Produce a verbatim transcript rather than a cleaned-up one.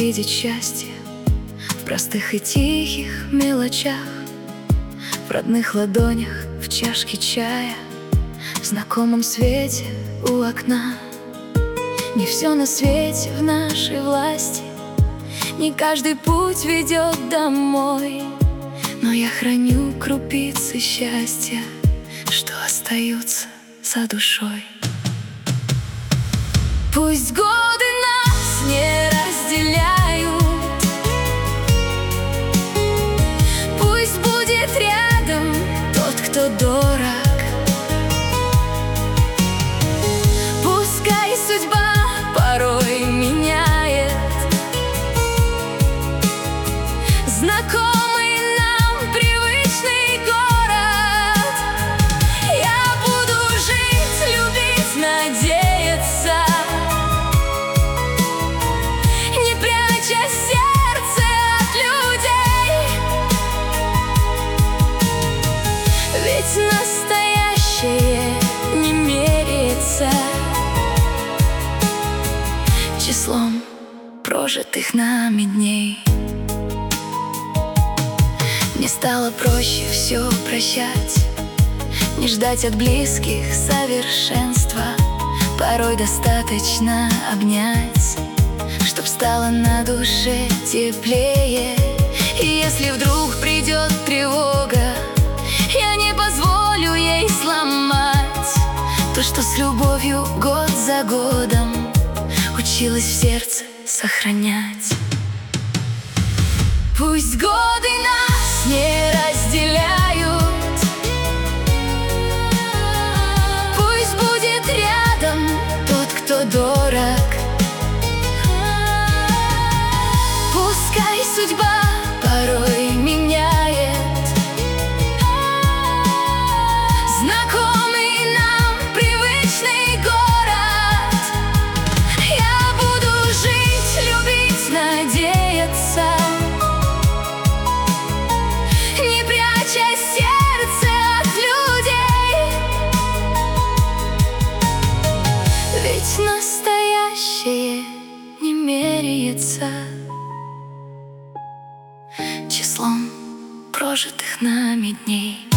видеть счастье в простых и тихих мелочах, в родных ладонях, в чашке чая, в знакомом свете у окна. Не все на свете в нашей власти, не каждый путь ведет домой, но я храню крупицы счастья, что остаются за душой. Пусть годы нас не разделяют, пусть будет рядом тот, кто дорог. Пускай судьба порой меняет знакомый нам привычный город. Я буду жить, любить, надеяться, не пряча сердце от людей. Ведь настоящее не меряется числом прожитых нами дней. Мне стало проще все прощать, не ждать от близких совершенства. Порой достаточно обнять, чтоб стало на душе теплее. И если вдруг придет тревога, я не позволю ей сломать то, что с любовью год за годом училась в сердце сохранять. Пусть годы нас не разделяют, пусть будет рядом тот, кто дорог. Пускай судьба порой меняет знакомый нам привычный город. Я буду жить, любить, надеяться, не пряча сердце от людей. Ведь настоящее не меряется числом прожитых нами дней.